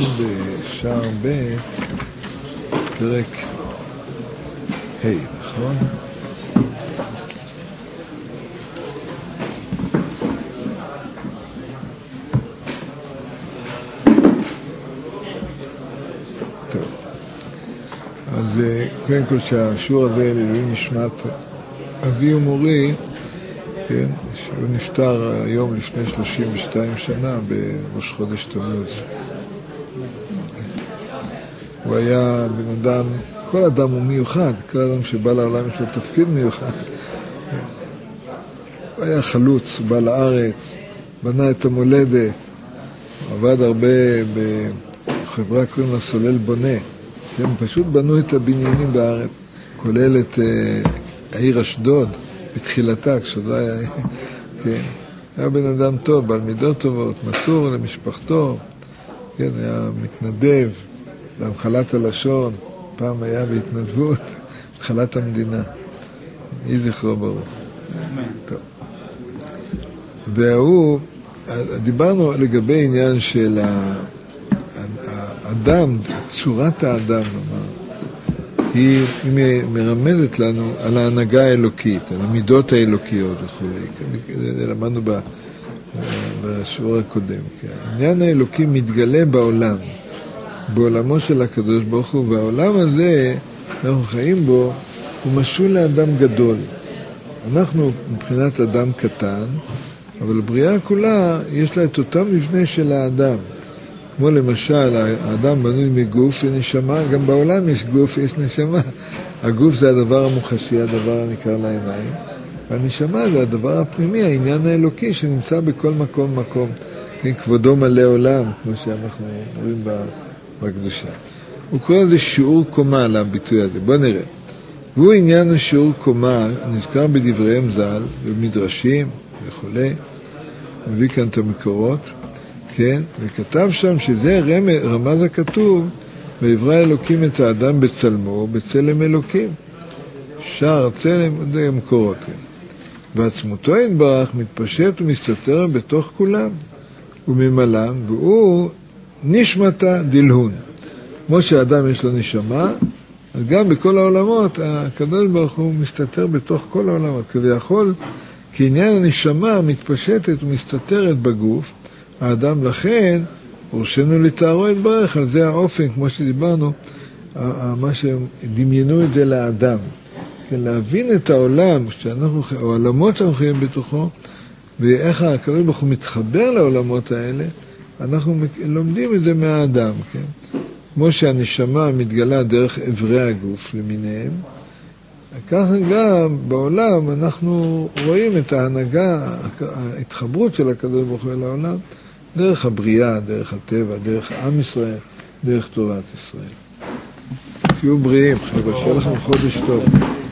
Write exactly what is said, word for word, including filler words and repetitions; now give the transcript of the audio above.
בשער ב' פרק ה', נכון? טוב. אז קודם כל שהשיעור הזה לעילוי נשמת אבי ומורי, כן, שהוא נפטר היום לפני שלושים ושתיים שנה בראש חודש תמוז. הוא היה בן אדם, כל אדם הוא מיוחד, כל אדם שבא לעולם יש לו תפקיד מיוחד. הוא היה חלוץ, הוא בא לארץ, בנה את המולדת, עבד הרבה בחברה קוראים לה סולל בונה. הם פשוט בנו את הבניינים בארץ, כולל את uh, העיר אשדוד, בתחילתה, כשעוד היה, כן. היה בן אדם טוב, בעל מידות טובות, מסור למשפחתו, כן, היה מתנדב להמחלת הלשון, פעם היה בהתנדבות, המחלת המדינה. יהי זכרו ברוך. טוב. והוא, דיברנו לגבי עניין של האדם, צורת האדם, נאמר, היא, היא מרמזת לנו על ההנהגה האלוקית, על המידות האלוקיות וכו'. למדנו בשיעור הקודם. העניין האלוקי מתגלה בעולם, בעולמו של הקדוש ברוך הוא, והעולם הזה, אנחנו חיים בו, הוא משול לאדם גדול. אנחנו מבחינת אדם קטן, אבל הבריאה כולה יש לה את אותם מבנה של האדם. כמו למשל, האדם בנוי מגוף ונשמה, גם בעולם יש גוף, יש נשמה. הגוף זה הדבר המוחשי, הדבר הנקרא לעיניים. והנשמה זה הדבר הפנימי, העניין האלוקי שנמצא בכל מקום מקום. כן, כבודו מלא עולם, כמו שאנחנו רואים בקדושה. הוא קורא לזה שיעור קומה לביטוי הזה. בוא נראה. והוא עניין השיעור קומה, נזכר בדבריהם ז"ל, במדרשים וכו'. מביא כאן את המקורות. כן, וכתב שם שזה רמז הכתוב, ויברא אלוקים את האדם בצלמו, בצלם אלוקים. שער צלם, זה המקורות. כן. ועצמותו יתברך מתפשט ומסתתר בתוך כולם, וממלם, והוא נשמתה דלהון. כמו שהאדם יש לו נשמה, אז גם בכל העולמות, הקדוש ברוך הוא מסתתר בתוך כל העולמות. כביכול, כי עניין הנשמה מתפשטת ומסתתרת בגוף, האדם לכן, הורשנו לתארו יתברך, על זה האופן, כמו שדיברנו, מה שדמיינו את זה לאדם. כן, להבין את העולם, שאנחנו, העולמות שאנחנו חיים בתוכו, ואיך הקדוש ברוך הוא מתחבר לעולמות האלה, אנחנו לומדים את זה מהאדם. כן? כמו שהנשמה מתגלה דרך אברי הגוף למיניהם, ככה גם בעולם אנחנו רואים את ההנהגה, ההתחברות של הקדוש ברוך הוא אל העולם, דרך הבריאה, דרך הטבע, דרך עם ישראל, דרך תורת ישראל. תהיו בריאים, חבר'ה, שיהיה לכם חודש טוב.